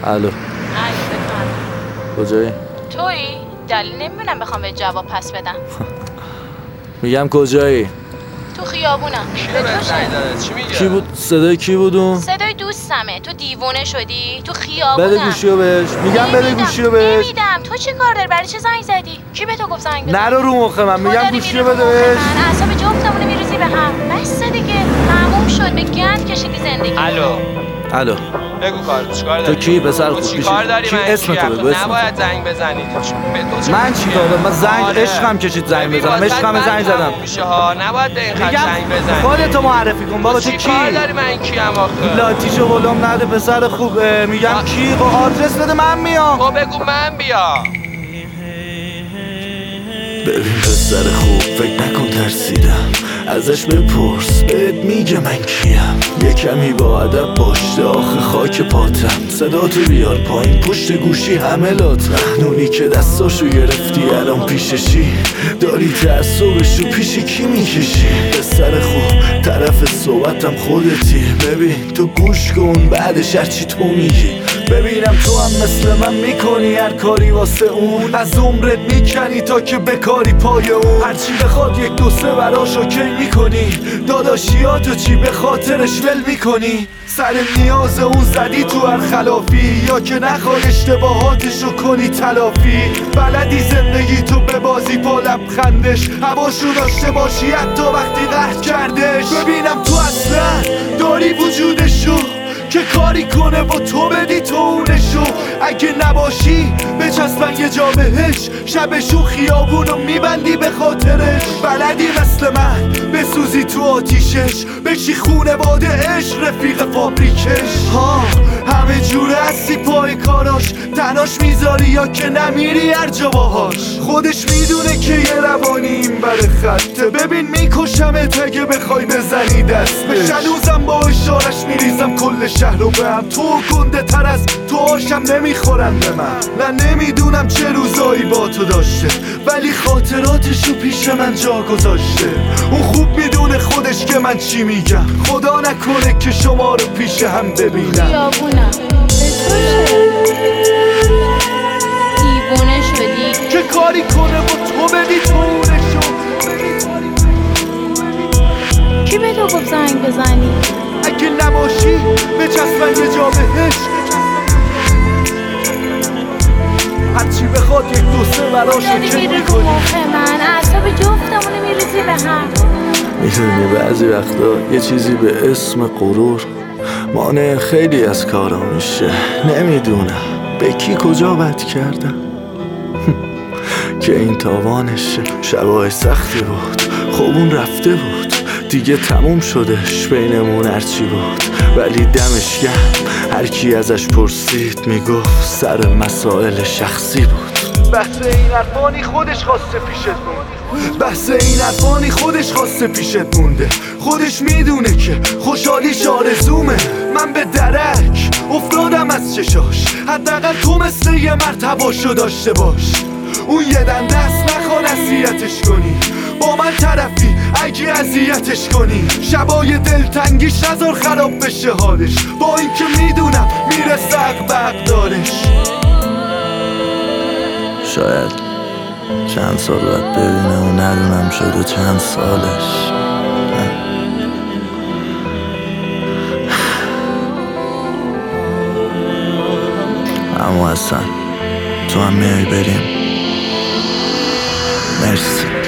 الو. بفهم. کجایی؟ تویی؟ دلیل نمیبینم بخوام به جواب پس بدم. میگم کجایی؟ تو خیابونم. به تو چه؟ چی میگه؟ کی بود؟ صدای کی بود اون؟ صدای دوستمه. تو دیوونه شدی؟ تو خیابونم. بده گوشیو بهش. میگم بده گوشیو بهش. نمیدم. تو چی کار داری؟ برای چه زنگ زدی؟ کی به تو گفت زنگ بزن؟ نرو رو مخ من. میگم گوشیو بده بهش. اعصاب جفتمون میریزی به هم. بس دیگه. تموم شد. به گند کشیدی زندگی. الو. بگو چیکار داری؟ تو کی پسر خوب؟ چیکار داری؟ کی من اسم تو بگو. اسم نباید زنگ بزنی. من چی کار دارم؟ من زنگ عشقم کشید زنگ بزنم. عشقم زنگ زدم. میشه ها. نباید به این خط زنگ بزنی. خودتو معرفی کن بابا. تو کی؟ چیکار داری؟ من کیم آخه؟ لاتیشو ولوم نده پسر خوب. میگم کی؟ خب آدرس بده من میام. خب بگو من بیام. ببین پسر خوب فکر نکن ترسیدم، ازش بپرس بهت میگه من کیم. یه کمی با ادب باش آخه خاک پاتم. صداتو بیار پایین پشت گوشی همه لاتم. نونی که دستاشو گرفتی الان پیششی، داری تعصبشو پیش کی میکشی؟ پسر خوب طرف صحبتم خودتی. ببین تو گوش کن بعدش هرچی تو میگی. ببینم تو هم مثل من میکنی هر کاری واسه اون، از عمرت میکنی تا که بکاری پای اون. هرچی بخواد یک دو سه براش اوکی میکنی، داداشیاتو چی به خاطرش ول میکنی؟ سر نیاز اون زدی تو هر خلافی، یا که نخوای اشتباهاتشو کنی تلافی. بلدی زندگی تو به بازی با لبخندش، هواشو داشته باشی حتی وقتی قهر کردش. ببینم تو اصلا داری وجودشو که کاری کنه با تو بدی تو اونشو. اگه نباشی بچسبن یه جا بهش، شبشو خیابونو میبندی به خاطرش. بلدی مثل من بسوزی تو آتیشش، بشی خونواده عشق رفیق فابریکش. ها همه جوره هستی پای کاراش، تناش میذاری یا که نمیری هر جا باهاش. خودش میدونه که یه روانی این بر خطه. ببین میکشمت اگه بخوای بزنی دست به شلوزم، با اشارش میریزم کل شهر رو به هم. تو گنده تر از تو آشم نمیخورن به من. نه نمیدونم چه روزایی با تو داشته، ولی خاطراتشو پیش من جا گذاشته. اون خوب میدونه خودش که من چی میگم، خدا نکنه که شما رو پیش هم ببینم. خیابونم. دیوونه شدی؟ که کاری کنه با تو بدی تو اونشو. کی به تو گفت زنگ بزنی؟ اگه نباشی بچسبن یه جا بهش، هرچی بخواد یک دو سه براش اوکی میکنی. من اعصاب جفتمونو میریزی به هم. میدونی بعضی وقتا یه چیزی به اسم غرور مانع خیلی از کارا میشه. نمیدونم به کی کجا بد کردم که این تاوانشه. شبای سختی بود خب اون رفته بود دیگه، تموم شدش بینمون هرچی بود. ولی دمش گرم هر کی ازش پرسید میگفت سر مسائل شخصی بود. بحث این حرفانی خودش خواسته پیشت مونده، بحث این حرفانی خودش خواسته پیشت مونده. خودش میدونه که خوشحالیش آرزومه. من به درک افتادم از چشاش، حداقل تو مثل یه مرد هواشو داشته باش. اون یه دنده است نخوان اذیتش کنی، با من طرفی اگه اذیتش کنی. شبای دلتنگیش نذار خراب بشه حالش، با اینکه میدونم میرسه عقب دارش. شاید چند سال باید ببینه و ندونم شده چند سالش. اما اصلا تو هم میای بریم. مرسی.